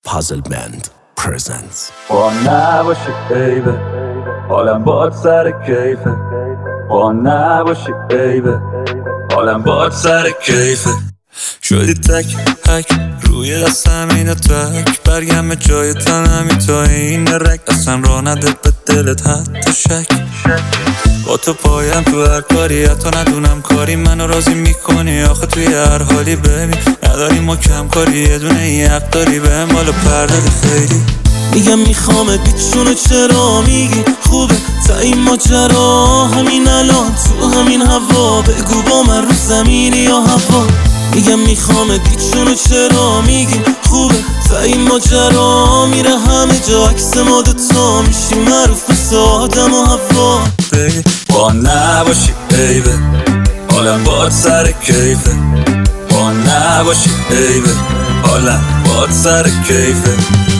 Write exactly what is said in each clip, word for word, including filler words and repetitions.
Puzzle Band presents. با نباشی بیبه حالم باد سر کیفه. با نباشی بیبه حالم باد سر کیفه. شدی تک هک روی دستم اینو تک برگم جای تنمی تا این رک اصلا را نده به دلت حتی شک. با تو پایم تو هر کاری حتی ندونم کاری منو راضی میکنی آخه توی هر حالی ببین نداری ما کم کاری یه دونه این حق داری بهم بالا پردادی خیلی. میگم میخوامت بیچونه چرا میگی خوبه تا این ماجرا همین الان تو همین هوا بگو با من رو زمینی یا هوا. میگم میخوامت بیچونه چرا میگی خوبه تا این ماجرا میره همه جا عکس ما دوتا میشیم معروف مثل آدم و هوا. با نباشی بیبه حالم باد سر کیفه. با نباشی بیبه حالم باد سر کیفه.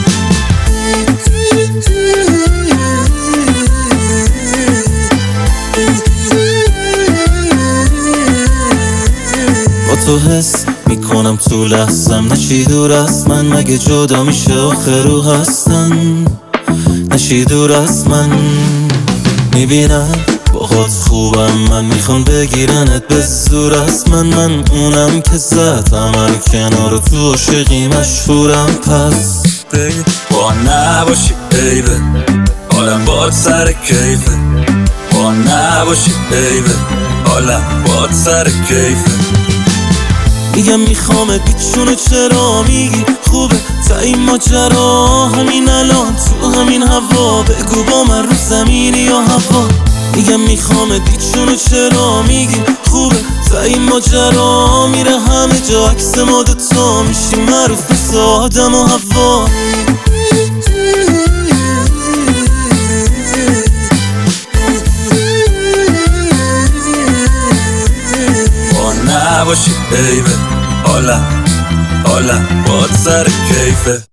با تو حس میکنم تو لحظم نشی دور از من مگه جدا میشه آخر رو هستن نشی دور از من. میبینم باهات خوبم من میخوام بگیرنت به زور از من من اونم که زد همه رو کنار تو عاشقی مشهورم پس با نباشی بیبه حالم باد سر کیفه. با نباشی بیبه حالم باد سر کیفه. میگم میخوامت بیچونه چرا میگی خوبه تا این ماجرا همین الان تو همین هوا بگو با من رو زمینی یا هوا. میگم میخوامت بیچونه چرا میگی خوبه تا این ماجرا میره همه جا عکس ما دوتا میشیم معروف مثل آدم و هوا. نباشی بیبه حالم حالم باد سر کیفه.